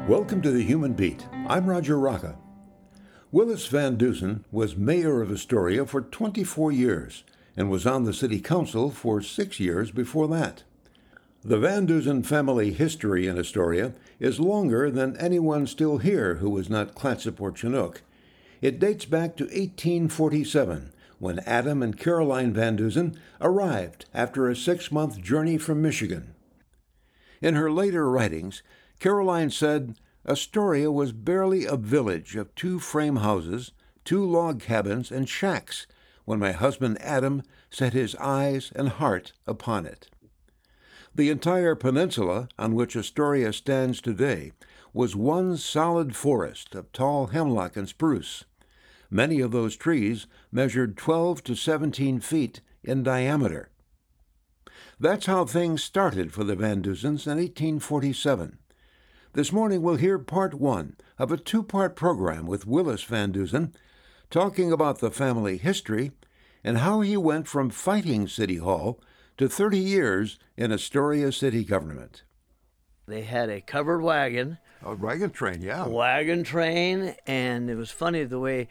Welcome to the Human Beat. I'm Roger Rocca. Willis Van Dusen was mayor of Astoria for 24 years and was on the city council for 6 years before that. The Van Dusen family history in Astoria is longer than anyone still here who was not Clatsop or Chinook. It dates back to 1847, when Adam and Caroline Van Dusen arrived after a 6-month journey from Michigan. In her later writings, Caroline said, Astoria was barely a village of 2 frame houses, 2 log cabins, and shacks when my husband Adam set his eyes and heart upon it. The entire peninsula on which Astoria stands today was one solid forest of tall hemlock and spruce. Many of those trees measured 12 to 17 feet in diameter. That's how things started for the Van Dusens in 1847. This morning we'll hear part 1 of a 2-part program with Willis Van Dusen, talking about the family history and how he went from fighting City Hall to 30 years in Astoria city government. They had a covered wagon. A wagon train, yeah. A wagon train, and it was funny the way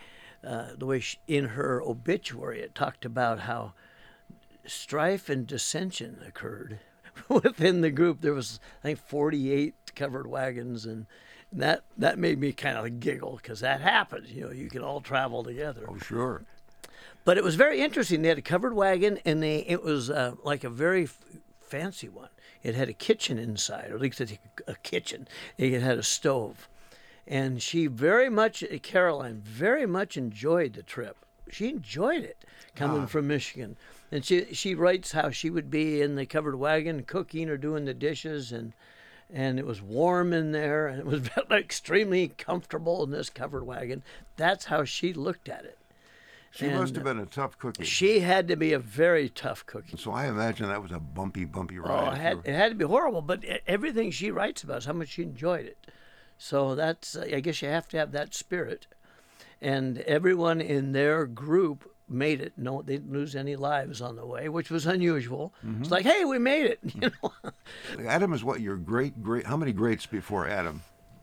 in her obituary it talked about how strife and dissension occurred within the group. There was, I think, 48 covered wagons, and that made me kind of giggle because that happened. You know, you can all travel together. Oh, sure. But it was very interesting. They had a covered wagon, and it was like a very fancy one. It had a kitchen inside, or at least a kitchen. It had a stove. And Caroline very much enjoyed the trip. She enjoyed it coming from Michigan. And she writes how she would be in the covered wagon cooking or doing the dishes, and it was warm in there, and it was extremely comfortable in this covered wagon. That's how she looked at it. She must have been a tough cookie. She had to be a very tough cookie. So I imagine that was a bumpy ride. Oh, it had to be horrible, but everything she writes about is how much she enjoyed it. So that's, I guess you have to have that spirit. And everyone in their group made it. No, they didn't lose any lives on the way, which was unusual. Mm-hmm. It's like, hey, we made it. You know? Adam is what, your great, how many greats before Adam?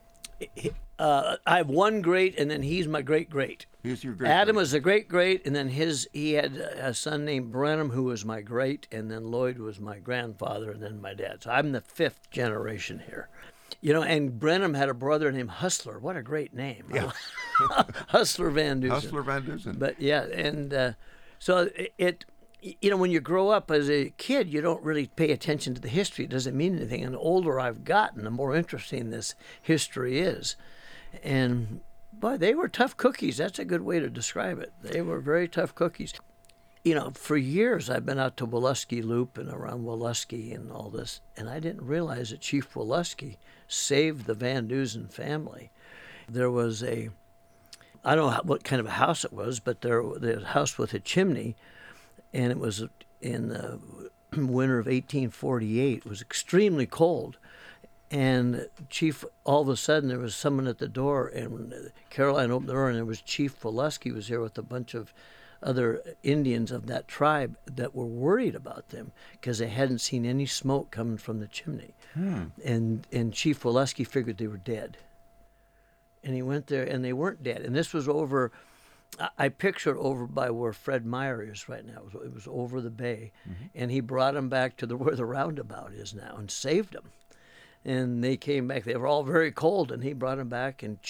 I have one great, and then he's my great. He's your great. Adam was a great, and then he had a son named Brenham who was my great, and then Lloyd was my grandfather, and then my dad. So I'm the 5th generation here. You know, and Brenham had a brother named Hustler. What a great name. Yeah. Hustler Van Dusen. Hustler Van Dusen. But yeah, and so you know, when you grow up as a kid, you don't really pay attention to the history. It doesn't mean anything. And the older I've gotten, the more interesting this history is. And, boy, they were tough cookies. That's a good way to describe it. They were very tough cookies. You know, for years I've been out to Woluski Loop and around Woluski and all this, and I didn't realize that Chief Woluski saved the Van Dusen family. There was I don't know what kind of a house it was, but there was a house with a chimney, and it was in the winter of 1848. It was extremely cold. And Chief, all of a sudden, there was someone at the door, and Caroline opened the door, and there was Chief Woluski was there with a bunch of other Indians of that tribe that were worried about them because they hadn't seen any smoke coming from the chimney. And Chief Woluski figured they were dead. And he went there, and they weren't dead. And this was over, I picture it over by where Fred Meyer is right now. It was over the bay. Mm-hmm. And he brought them back to where the roundabout is now and saved them. And they came back. They were all very cold, and he brought them back. And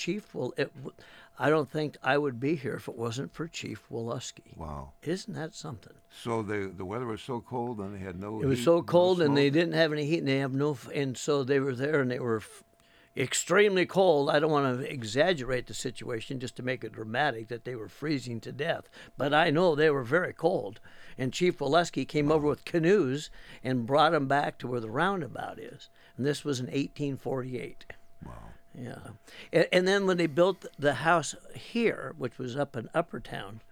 I don't think I would be here if it wasn't for Chief Woluski. Wow. Isn't that something? So the weather was so cold, and they had no heat. It was so cold, and they didn't have any heat, and they have no, and so they were there, and they were extremely cold. I don't want to exaggerate the situation just to make it dramatic that they were freezing to death, but I know they were very cold. And Chief Woluski came over with canoes and brought them back to where the roundabout is. And this was in 1848. Wow. Yeah. And then when they built the house here, which was up in Upper Town,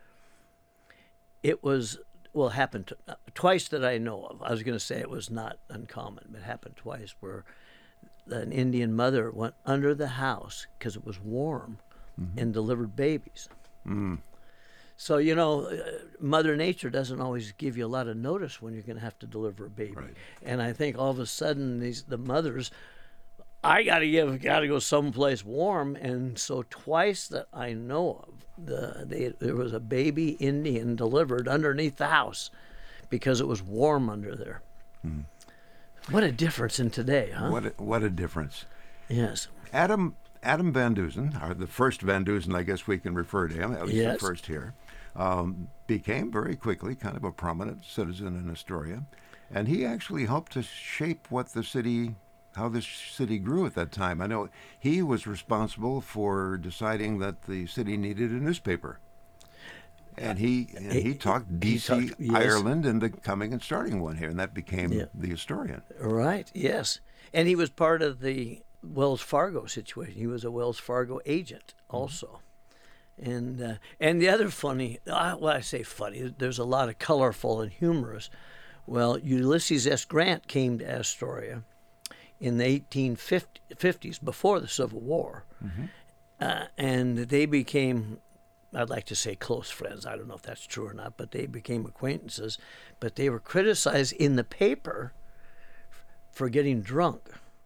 it was, well, happened twice that I know of. I was going to say it was not uncommon, but it happened twice where an Indian mother went under the house because it was warm and delivered babies. Mm. So, you know, Mother Nature doesn't always give you a lot of notice when you're going to have to deliver a baby. Right. And I think all of a sudden the mothers I gotta go someplace warm, and so twice that I know of, there was a baby Indian delivered underneath the house because it was warm under there. What a difference in today, huh? What a difference. Yes. Adam Van Dusen, or the first Van Dusen, I guess we can refer to him, at least Yes. the first here, became very quickly kind of a prominent citizen in Astoria, and he actually helped to shape how this city grew at that time. I know he was responsible for deciding that the city needed a newspaper. And he talked D.C. yes. Ireland into coming and starting one here, and that became Yeah. the Astorian. Right, yes. And he was part of the Wells Fargo situation. He was a Wells Fargo agent also. And the other funny, well, I say funny, there's a lot of colorful and humorous. Well, Ulysses S. Grant came to Astoria in the 1850s, before the Civil War. And they became, I'd like to say close friends. I don't know if that's true or not, but they became acquaintances. But they were criticized in the paper for getting drunk.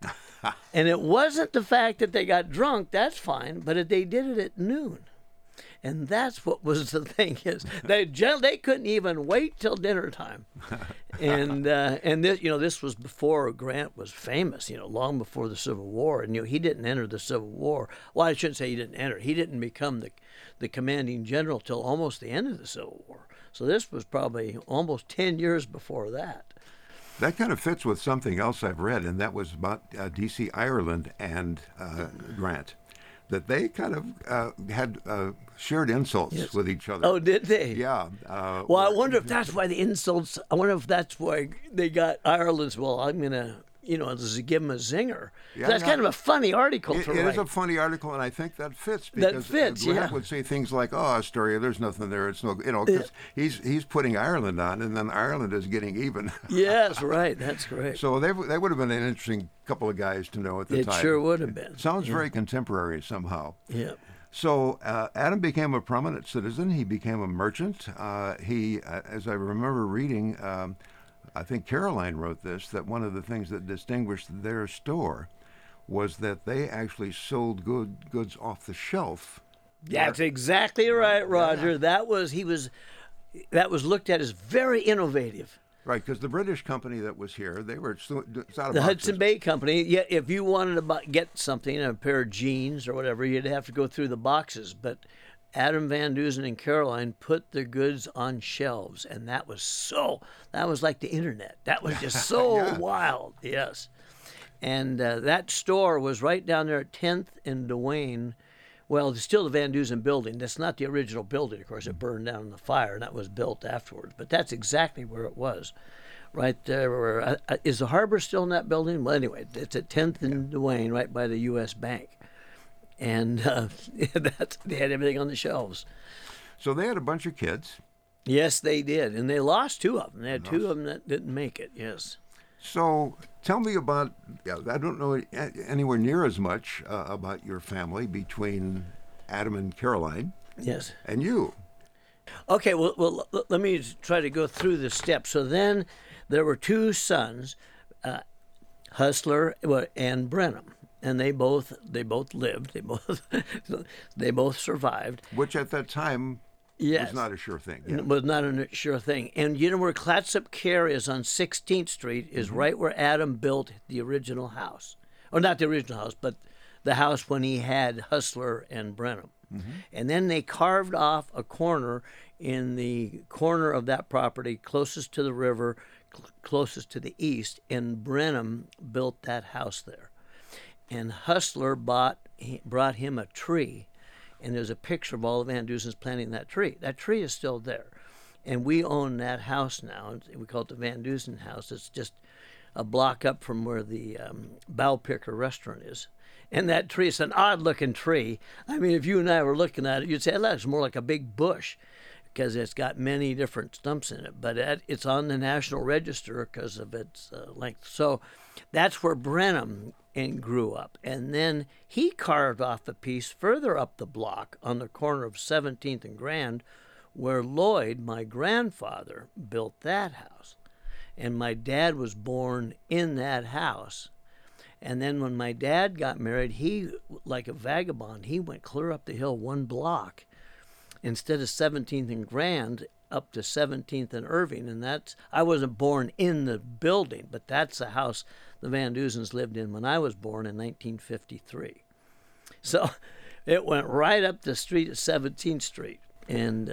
And it wasn't the fact that they got drunk, that's fine, but they did it at noon. And that's what was the thing is they couldn't even wait till dinner time. And this was before Grant was famous, long before the Civil War. And he didn't enter the Civil War. Well, I shouldn't say he didn't enter. He didn't become the commanding general till almost the end of the Civil War. So this was probably almost 10 years before that. That kind of fits with something else I've read, and that was about D.C. Ireland and Grant. That they kind of had shared insults with each other. Oh, did they? Yeah. Well, I wonder if that's why the insults. I wonder if that's why they got Ireland's. Well, I'm gonna, give him a zinger. Yeah, That's kind of a funny article It to write. is a funny article, and I think that fits because Grant yeah. would say things like, "Oh, Astoria, there's nothing there. It's no, because he's putting Ireland on, and then Ireland is getting even." Yes, right. That's great. So they would have been an interesting couple of guys to know at the time. It sure would have been. Sounds very contemporary somehow. Yeah. So Adam became a prominent citizen. He became a merchant. He, as I remember reading, I think Caroline wrote this, that one of the things that distinguished their store was that they actually sold goods off the shelf. That's exactly right, Roger. That was looked at as very innovative. Right, because the British company that was here, they were it's out of The boxes. Hudson Bay Company. Yeah, if you wanted to get something, a pair of jeans or whatever, you'd have to go through the boxes. But Adam Van Dusen and Caroline put their goods on shelves, and that was like the internet. That was just so Yeah. wild. Yes. And that store was right down there at 10th and Duane. Well, it's still the Van Dusen building. That's not the original building, of course. It burned down in the fire, and that was built afterwards. But that's exactly where it was, right there. Where is the harbor still in that building? Well, anyway, it's at 10th and Duane, right by the U.S. Bank. And they had everything on the shelves. So they had a bunch of kids. Yes, they did. And they lost two of them. They had two of them that didn't make it, yes. So tell me about, I don't know anywhere near as much about your family between Adam and Caroline Yes. and you. Okay, well, let me try to go through the steps. So then there were two sons, Hustler and Brenham. And they both lived. They both survived. Which at that time Yes. was not a sure thing. Yeah. It was not a sure thing. And you know where Clatsop Care is on 16th Street is right where Adam built the original house. Or not the original house, but the house when he had Hustler and Brenham. And then they carved off a corner in the corner of that property closest to the river, closest to the east, and Brenham built that house there. And Hustler brought him a tree, and there's a picture of all the Van Dusens planting that tree. That tree is still there, and we own that house now. We call it the Van Dusen house. It's just a block up from where the Bow Picker restaurant is. And that tree is an odd-looking tree. I mean, if you and I were looking at it, you'd say, it looks more like a big bush because it's got many different stumps in it. But it's on the National Register because of its length. So that's where Brenham grew up. And then he carved off a piece further up the block on the corner of 17th and Grand where Lloyd, my grandfather, built that house. And my dad was born in that house. And then when my dad got married, he, like a vagabond, he went clear up the hill one block instead of 17th and Grand up to 17th and Irving. And that's, I wasn't born in the building, but that's the house the Van Duzens lived in when I was born in 1953. So it went right up the street at 17th Street. And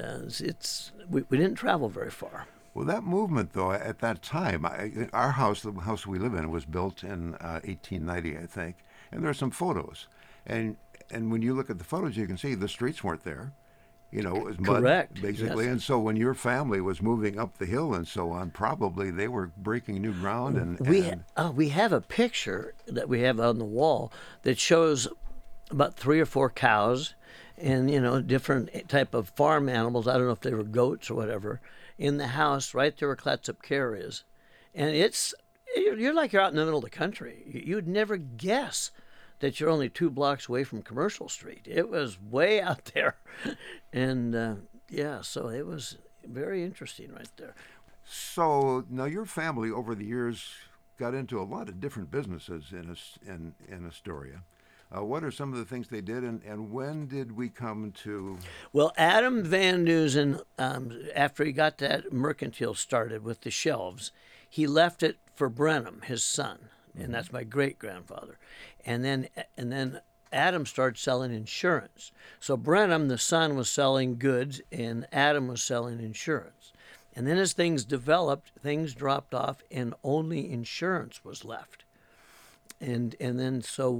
we didn't travel very far. Well, that movement, though, at that time, our house, the house we live in, was built in 1890, I think, and there are some photos. And when you look at the photos, you can see the streets weren't there. You know, it was mud, Correct. basically. Yes. And so when your family was moving up the hill and so on, probably they were breaking new ground. And we have a picture that we have on the wall that shows about 3 or 4 cows and, you know, different type of farm animals. I don't know if they were goats or whatever, in the house right there where Clatsop Care is. And you're like you're out in the middle of the country. You'd never guess that you're only 2 blocks away from Commercial Street. It was way out there. And so it was very interesting right there. So now your family over the years got into a lot of different businesses in Astoria. What are some of the things they did, and when did we come to? Well, Adam Van Dusen, after he got that mercantile started with the shelves, he left it for Brenham, his son, and that's my great-grandfather. And then Adam started selling insurance. So Brenham, the son, was selling goods, and Adam was selling insurance. And then as things developed, things dropped off, and only insurance was left. And then so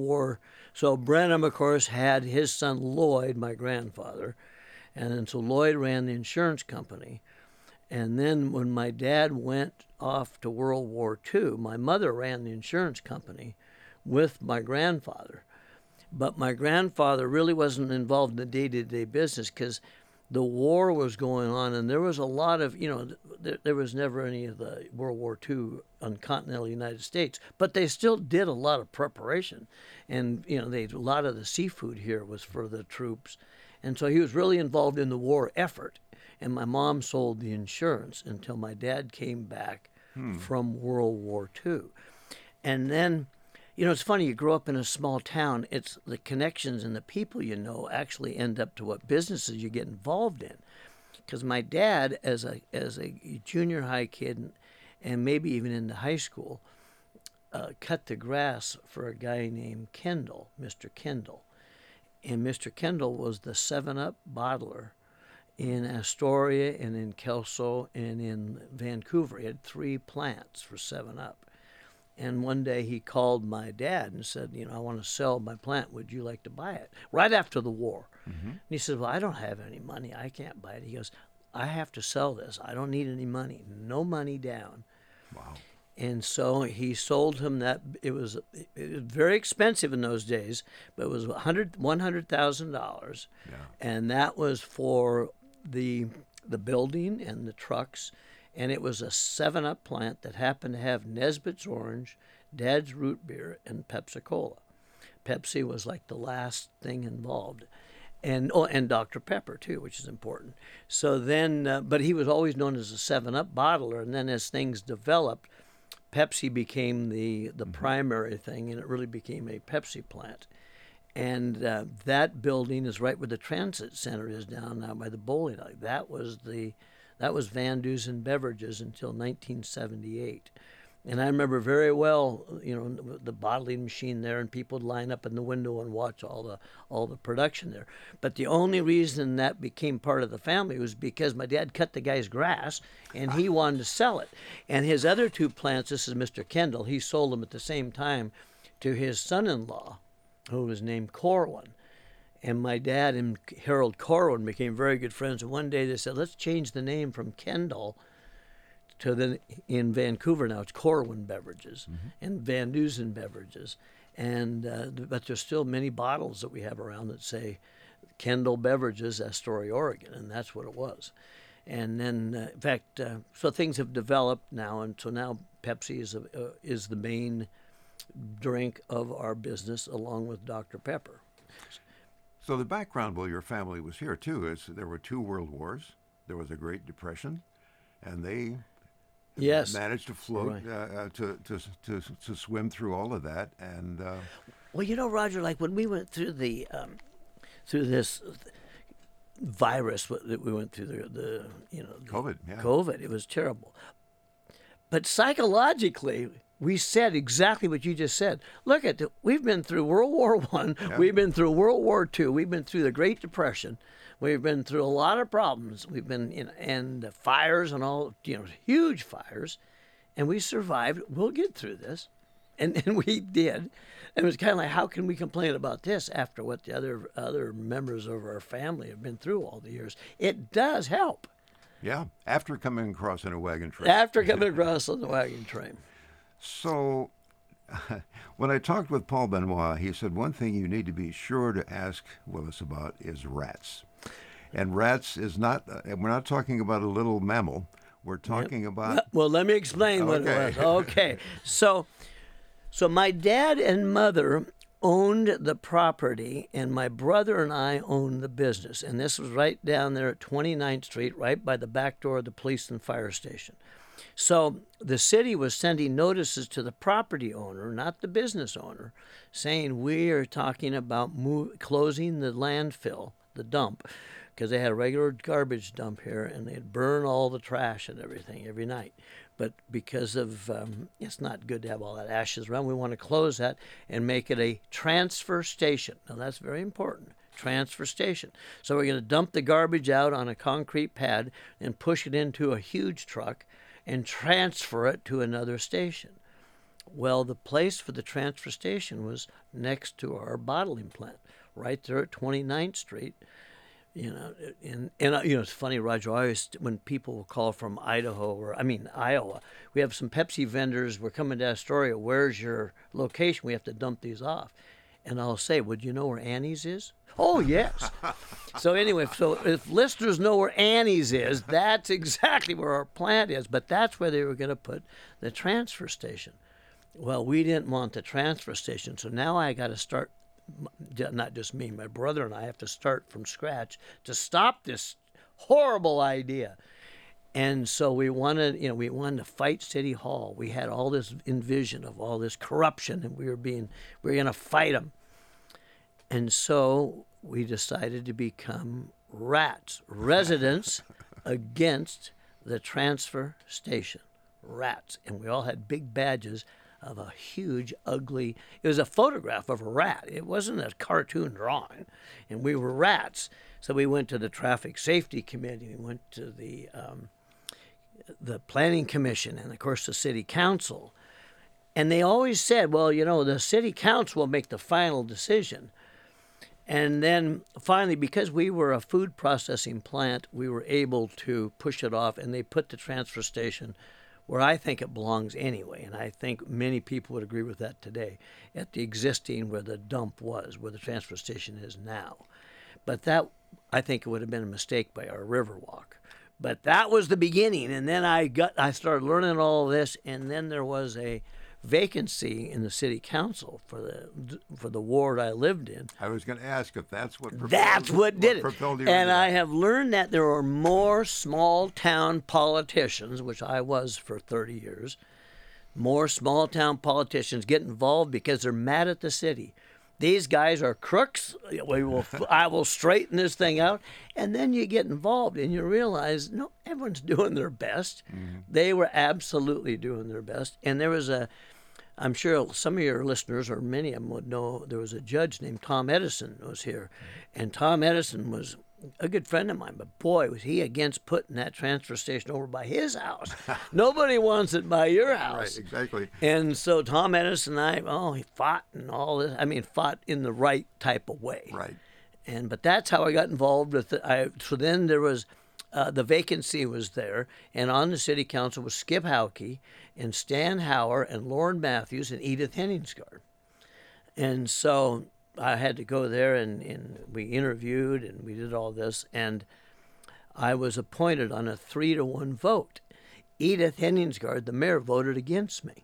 so Brenham, of course, had his son Lloyd, my grandfather, and then so Lloyd ran the insurance company. And then when my dad went off to World War II, my mother ran the insurance company with my grandfather. But my grandfather really wasn't involved in the day-to-day business because the war was going on, and there was a lot of, you know, there was never any of the World War II on continental United States, but they still did a lot of preparation. And, you know, a lot of the seafood here was for the troops. And so he was really involved in the war effort. And my mom sold the insurance until my dad came back from World War II. And then, you know, it's funny, you grow up in a small town, it's the connections and the people you know actually end up to what businesses you get involved in. Because my dad, as a junior high kid and maybe even into high school, cut the grass for a guy named Kendall, Mr. Kendall. And Mr. Kendall was the 7-Up bottler in Astoria and in Kelso and in Vancouver. He had 3 plants for 7-Up. And one day he called my dad and said, you know, I want to sell my plant. Would you like to buy it? Right after the war. Mm-hmm. And he said, well, I don't have any money. I can't buy it. He goes, I have to sell this. I don't need any money. No money down. Wow. And so he sold him that. It was very expensive in those days, but it was $100,000. Yeah. And that was for the building and the trucks. And it was a 7-Up plant that happened to have Nesbitt's Orange, Dad's Root Beer, and Pepsi-Cola. Pepsi was like the last thing involved. And Dr. Pepper, too, which is important. So then, but he was always known as a 7-Up bottler. And then as things developed, Pepsi became the primary thing, and it really became a Pepsi plant. And that building is right where the transit center is down now by the bowling alley. That was Van Dusen Beverages until 1978. And I remember very well, you know, the bottling machine there, and people would line up in the window and watch all the production there. But the only reason that became part of the family was because my dad cut the guy's grass, and he wanted to sell it. And his other 2 plants, this is Mr. Kendall, he sold them at the same time to his son-in-law, who was named Corwin. And my dad and Harold Corwin became very good friends. And one day they said, let's change the name from Kendall to in Vancouver now it's Corwin Beverages and Van Dusen Beverages. And but there's still many bottles that we have around that say Kendall Beverages, Astoria, Oregon, and that's what it was. And then, in fact, so things have developed now, and so now Pepsi is the main drink of our business, along with Dr. Pepper. So the background while your family was here, too, is there were 2 world wars. There was a Great Depression, and they Yes. managed to float, Right. to swim through all of that, and Well, Roger, like when we went through the through this virus that we went through, the COVID, yeah. COVID, it was terrible. But psychologically, we said exactly what you just said. Look we've been through World War One, we've been through World War Two, we've been through the Great Depression, we've been through a lot of problems. We've been and fires and all, huge fires, and we survived. We'll get through this, and we did. And it was kind of like, how can we complain about this after what the other members of our family have been through all the years? It does help. Yeah, after coming across in a wagon train. After coming across on the wagon train. So, when I talked with Paul Benoit, he said one thing you need to be sure to ask Willis about is rats. And rats is not, we're not talking about a little mammal. We're talking about... Well, let me explain what it was. Okay. So my dad and mother owned the property, and my brother and I owned the business. And this was right down there at 29th Street, right by the back door of the police and fire station. So the city was sending notices to the property owner, not the business owner, saying we are talking about closing the landfill, the dump, because they had a regular garbage dump here, and they'd burn all the trash and everything every night. But because of it's not good to have all that ashes around, we want to close that and make it a transfer station. Now that's very important. Transfer station. So we're going to dump the garbage out on a concrete pad and push it into a huge truck and transfer it to another station. Well, the place for the transfer station was next to our bottling plant, right there at 29th Street. And it's funny, Roger. I always, when people call from Iowa, we have some Pepsi vendors. We're coming to Astoria. Where's your location? We have to dump these off. And I'll say, would you know where Annie's is? Oh, yes. So anyway, if listeners know where Annie's is, that's exactly where our plant is. But that's where they were going to put the transfer station. Well, we didn't want the transfer station, so now I got to start. Not just me, my brother and I have to start from scratch to stop this horrible idea. And so we wanted to fight City Hall. We had all this envision of all this corruption, and we were going to fight them. And so we decided to become RATS, Residents Against the Transfer Station, RATS. And we all had big badges of a huge, ugly, it was a photograph of a rat. It wasn't a cartoon drawing. And we were rats. So we went to the Traffic Safety Committee. We went to the Planning Commission and, of course, the City Council. And they always said, well, the City Council will make the final decision. And then finally, because we were a food processing plant, we were able to push it off, and they put the transfer station where I think it belongs anyway, and I think many people would agree with that today, at the existing where the dump was, where the transfer station is now. But that, I think it would have been a mistake by our Riverwalk. But that was the beginning, and then I started learning all of this, and then there was a vacancy in the city council for the ward I lived in. I was going to ask if that's what propelled, that's what did it. And I have learned that there are more small town politicians, which I was for 30 years, more small town politicians get involved because they're mad at the city. These guys are crooks. I will straighten this thing out. And then you get involved and you realize, no, everyone's doing their best. Mm-hmm. They were absolutely doing their best. And there was I'm sure some of your listeners, or many of them would know, there was a judge named Tom Edison was here. And Tom Edison was a good friend of mine, but boy, was he against putting that transfer station over by his house. Nobody wants it by your house. Right, exactly. And so Tom Edison and he fought and all this. I mean, fought in the right type of way. Right. But that's how I got involved with it. So then there was, the vacancy was there, and on the city council was Skip Hauke and Stan Hauer and Lauren Matthews and Edith Henningsgaard. And so I had to go there, and we interviewed, and we did all this, and I was appointed on a 3-1 vote. Edith Henningsgaard, the mayor, voted against me.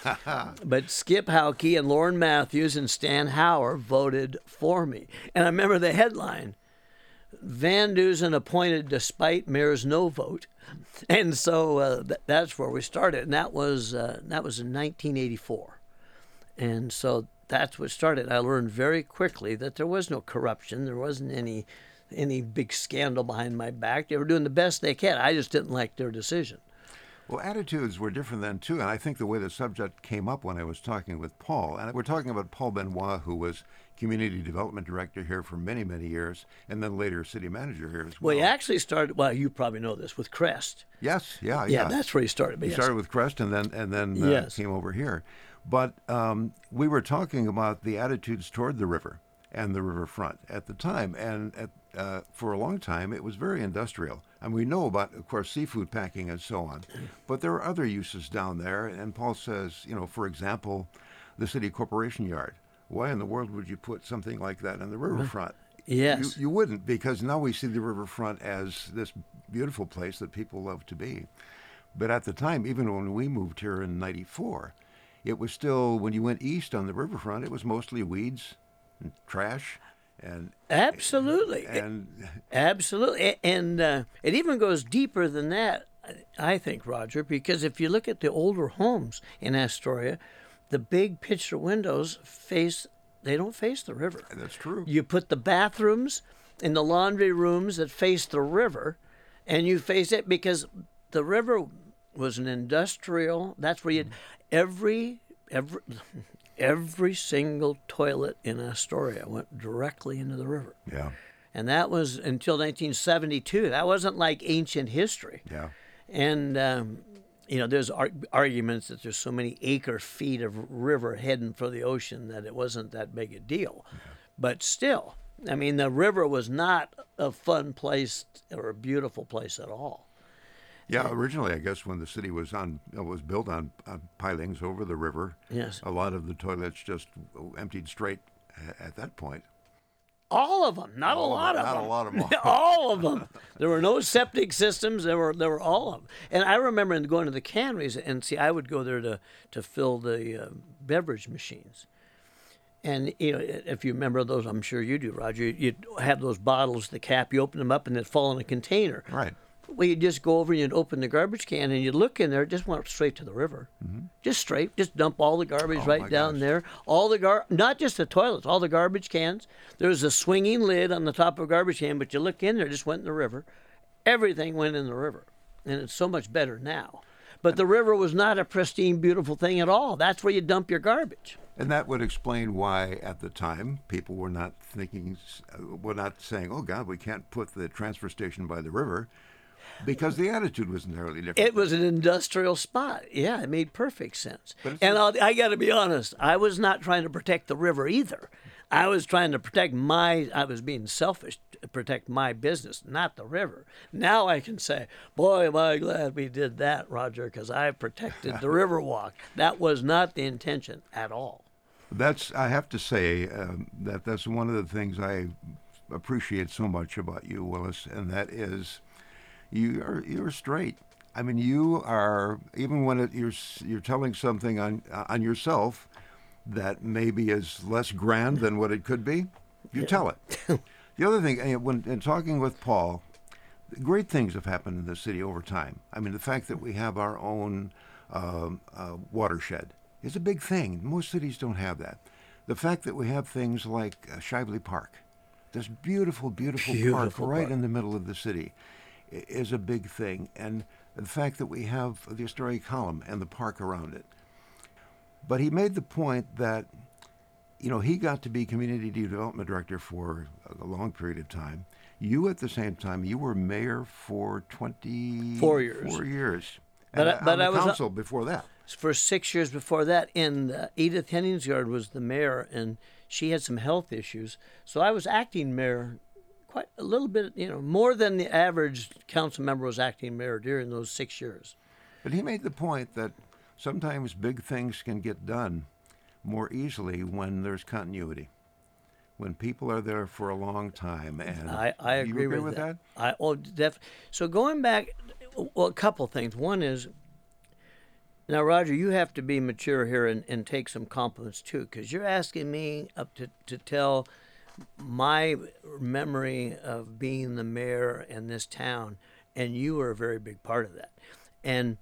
But Skip Hauke and Lauren Matthews and Stan Hauer voted for me. And I remember the headline, Van Dusen appointed despite mayor's no vote. And so that's where we started, and that was in 1984. And so that's what started. I learned very quickly that there was no corruption. There wasn't any big scandal behind my back. They were doing the best they can. I just didn't like their decision. Well, attitudes were different then, too. And I think the way the subject came up when I was talking with Paul, and we're talking about Paul Benoit, who was Community Development Director here for many, many years, and then later City Manager here as well. Well, he actually started, well, you probably know this, with Crest. Yes, yeah. Yeah, that's where he started. He started with Crest and then Yes. came over here. But we were talking about the attitudes toward the river and the riverfront at the time. And for a long time, it was very industrial. And we know about, of course, seafood packing and so on. But there are other uses down there. And Paul says, for example, the city corporation yard. Why in the world would you put something like that in the riverfront? Yes. You wouldn't, because now we see the riverfront as this beautiful place that people love to be. But at the time, even when we moved here in '94, it was still, when you went east on the riverfront, it was mostly weeds and trash. And Absolutely. Absolutely. And it even goes deeper than that, I think, Roger, because if you look at the older homes in Astoria, the big picture windows they don't face the river. That's true. You put the bathrooms in the laundry rooms that face the river, and you face it because the river was an industrial, that's where every single toilet in Astoria went directly into the river. Yeah. And that was until 1972. That wasn't like ancient history. Yeah. And, there's arguments that there's so many acre feet of river heading for the ocean that it wasn't that big a deal. Yeah. But still, I mean, the river was not a fun place or a beautiful place at all. Yeah, originally, I guess, when the city was built on pilings over the river, yes, a lot of the toilets just emptied straight at that point. All of them, not a lot of them. Not a lot of them. All of them. There were no septic systems. There were all of them. And I remember going to the canneries, and see, I would go there to fill the beverage machines. And, if you remember those, I'm sure you do, Roger, you'd have those bottles, the cap, you open them up, and they'd fall in a container. Right. Well, you'd just go over and you'd open the garbage can and you'd look in there, it just went straight to the river. Mm-hmm. Just straight, just dump all the garbage right down gosh. there. All the not just the toilets, all the garbage cans. There was a swinging lid on the top of a garbage can, but you look in there, it just went in the river. Everything went in the river. And it's so much better now. But the river was not a pristine, beautiful thing at all. That's where you dump your garbage. And that would explain why, at the time, people were not saying, oh, God, we can't put the transfer station by the river. Because the attitude was entirely different. It was an industrial spot. Yeah, it made perfect sense. And I got to be honest, I was not trying to protect the river either. I was trying to I was being selfish to protect my business, not the river. Now I can say, boy, am I glad we did that, Roger, because I protected the Riverwalk. That was not the intention at all. I have to say that's one of the things I appreciate so much about you, Willis, and that is you're straight. I mean, you are, even when you're telling something on yourself that maybe is less grand than what it could be, you tell it. The other thing, when in talking with Paul, great things have happened in the city over time. I mean, the fact that we have our own watershed is a big thing. Most cities don't have that. The fact that we have things like Shively Park, this beautiful park right in the middle of the city, is a big thing. And the fact that we have the Astoria Column and the park around it. But he made the point that, he got to be Community Development Director for a long period of time. You, at the same time, you were mayor for 24 years. But I was council before that. For 6 years before that, and Edith Henningsgaard was the mayor, and she had some health issues. So I was acting mayor quite a little bit, more than the average council member was acting mayor during those 6 years. But he made the point that sometimes big things can get done more easily when there's continuity, when people are there for a long time. And I agree with that. So going back, well, a couple things. One is, now, Roger, you have to be mature here and take some compliments too, because you're asking me up to tell my memory of being the mayor in this town. and you were a very big part of that. And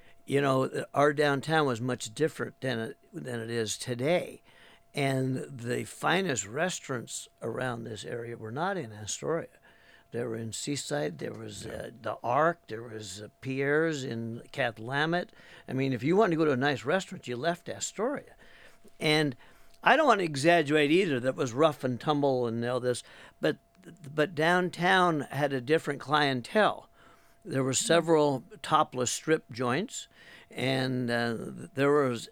our downtown was much different than it is today. And the finest restaurants around this area were not in Astoria. They were in Seaside. There was the Ark. There was Pierre's in Cathlamet. I mean, if you wanted to go to a nice restaurant, you left Astoria. And I don't want to exaggerate either that it was rough and tumble and all this, but downtown had a different clientele. There were several topless strip joints, and there was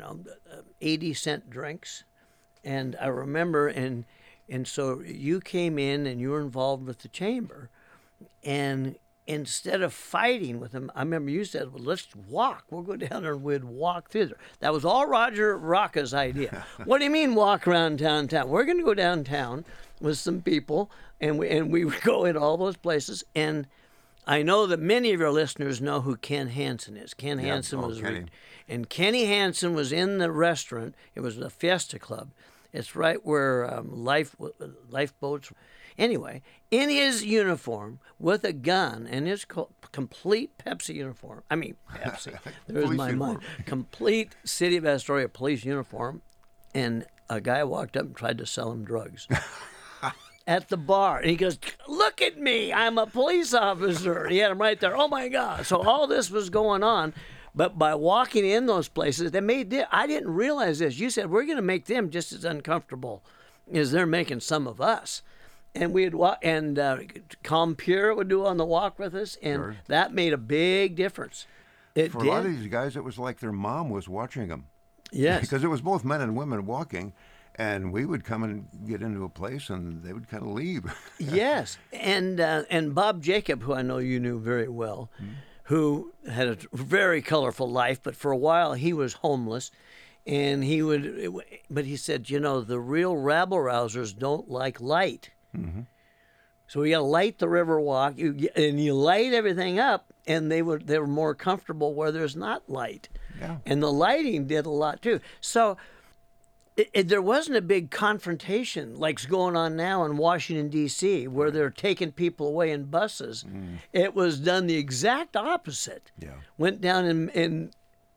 80-cent drinks. And I remember, and so you came in and you were involved with the chamber, and instead of fighting with them, I remember you said, well, let's walk. We'll go down there and we'd walk through there. That was all Roger Rocca's idea. What do you mean walk around downtown? We're going to go downtown with some people, and we would go in all those places. And I know that many of your listeners know who Ken Hansen is. Ken Hansen was, and Kenny Hansen was in the restaurant. It was the Fiesta Club. It's right where lifeboats. Anyway, in his uniform with a gun and his complete Pepsi uniform. I mean, Pepsi. There's my mind. Complete City of Astoria police uniform, and a guy walked up and tried to sell him drugs. At the bar, and he goes, "Look at me, I'm a police officer." And he had him right there. Oh my God! So all this was going on, but by walking in those places, I didn't realize this. You said we're going to make them just as uncomfortable as they're making some of us, and we'd walk, and Compier would do on the walk with us, and that made a big difference. For a lot of these guys, it was like their mom was watching them. Yes, because it was both men and women walking. And we would come and get into a place, and they would kind of leave. Yes, and Bob Jacob, who I know you knew very well, who had a very colorful life, but for a while he was homeless, and but he said, the real rabble-rousers don't like light. Mm-hmm. So you got to light the river walk, and you light everything up, and they were more comfortable where there's not light. Yeah. And the lighting did a lot too. So there wasn't a big confrontation like's going on now in Washington, D.C., where they're taking people away in buses. It was done the exact opposite. Yeah. Went down and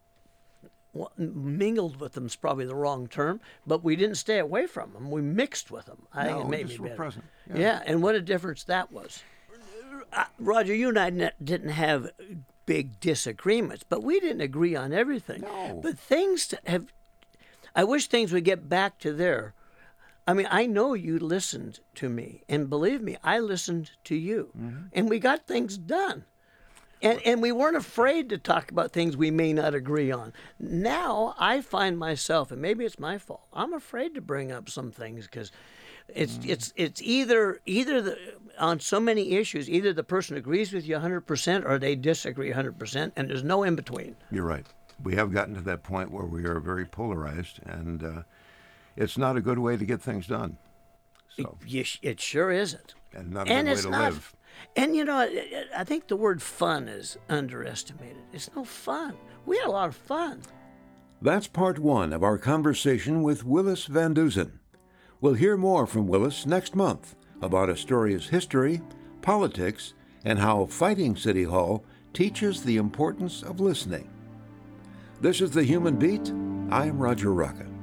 mingled with them is probably the wrong term, but we didn't stay away from them. We mixed with them. I think it made me better. Present. Yeah, and what a difference that was. Roger, you and I didn't have big disagreements, but we didn't agree on everything. No. But things have... I wish things would get back to there. I mean, I know you listened to me, and believe me, I listened to you, and we got things done. And we weren't afraid to talk about things we may not agree on. Now I find myself, and maybe it's my fault, I'm afraid to bring up some things because it's either on so many issues, either the person agrees with you 100% or they disagree 100%, and there's no in between. You're right. We have gotten to that point where we are very polarized, and it's not a good way to get things done. So. It sure isn't. And not a good way to live. And, I think the word fun is underestimated. It's no fun. We had a lot of fun. That's part one of our conversation with Willis Van Dusen. We'll hear more from Willis next month about Astoria's history, politics, and how fighting City Hall teaches the importance of listening. This is The Human Beat. I am Roger Rocca.